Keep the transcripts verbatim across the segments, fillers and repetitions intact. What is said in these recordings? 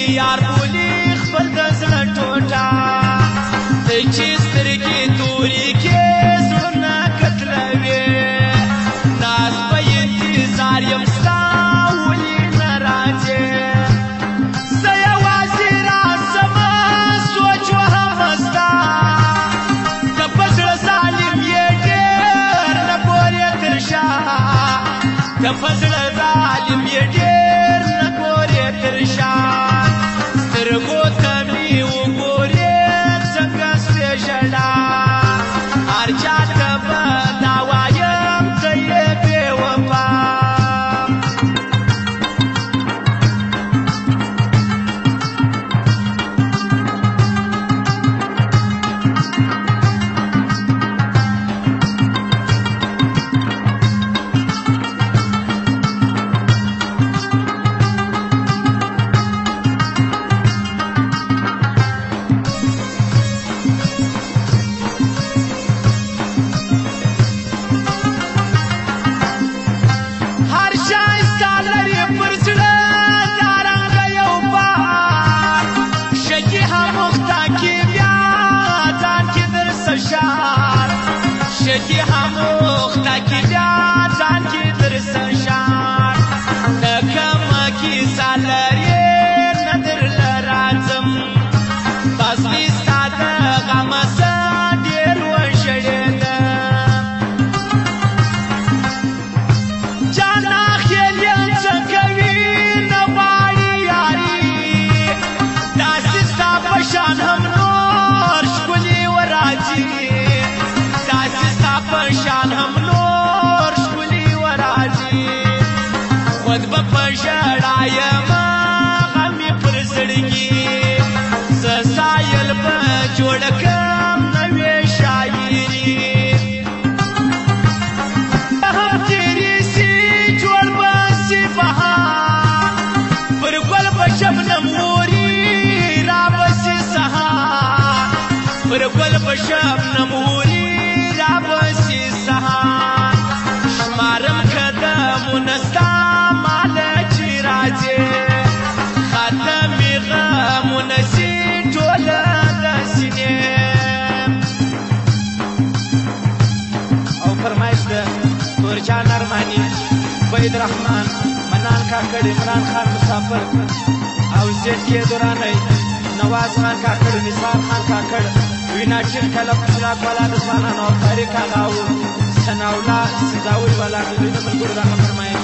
یار بولي خپل د زړه ټوټه دی چې سترګې تورې کې زړونه کتلوي ناز په انتظار یم ستا ولې نه راځې زه یوازې راسمه سوچ وهمه ستا که په زړه ظالم یې ډېر نه ګورې تر شا که په زړه ظالم یې ډېر نه ګورې تر شا سترګو ته مې وګورې څنګه سوې ژړا هر چا ته به دا وایم ته یې بې وفا شکی هموخته کی بیا ځان کې درسه شار د کمه کیسه لرې نه درله راځم بس مې ستا د غمه څه ډېر وژړېدم جانا خیل یم څه کوي نه غواړي یاري داسې ستا په شان هم نور ښکلي وراځي پشان هم نور ښکلي وراځي خود به په ژړا یمه غم مې پر زړګي زه سایل به جوړه کړم نوې شاعري هم تېرې سي جوړ به سي بهار پر ګل به شبنم اوري را به سي سهار پر ګل به شبنم اوري رابسی سهار شمارم قدمونه ستا ماله چې راځې ختمې غمونه سي ټوله د سینې او فرمایش د تورجان ارماني بید رحمان منان کاکړ عمران خان مسافر او زید کې دورانی نواز خان کاکړ نثار خان کاکړ وینا چل کله پسلاک والا د ځوانانو او تاریخ هغه او ثناءالله سیداوي والا د دوی د ملګرو دغه فرمایش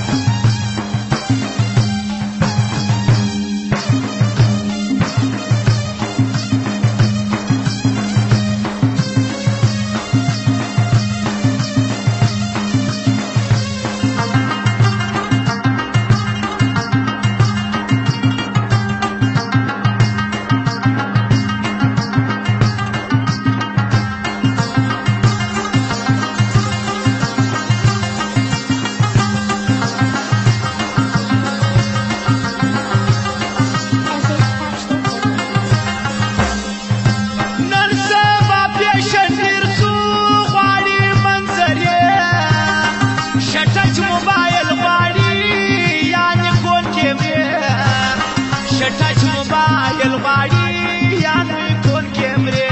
ټچ موبایل غواړي یا نوی فون کیمرې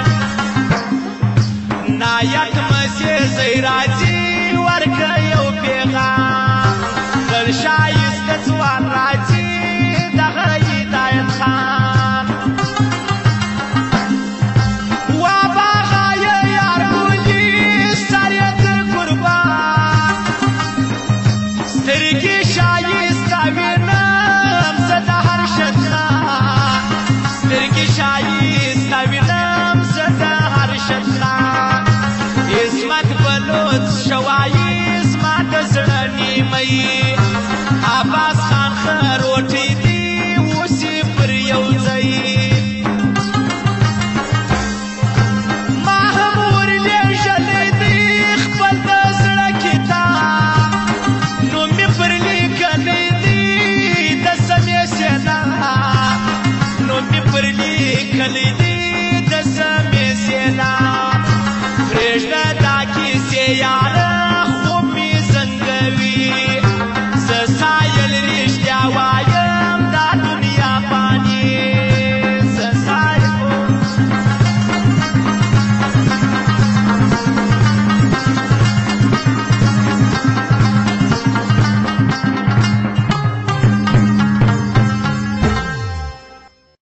نایک مسیح زی راځي ورکه یو پیغام تر ښایسته ځوان راځي دغه هدایت خان وا باغه یې یار بولي سر یې تر قربان سترګې ښایسته وینم زه د هر سترګې ښایسته وینم زه د هر شطران عصمت بلوڅ شوایي زما د زړه نیمه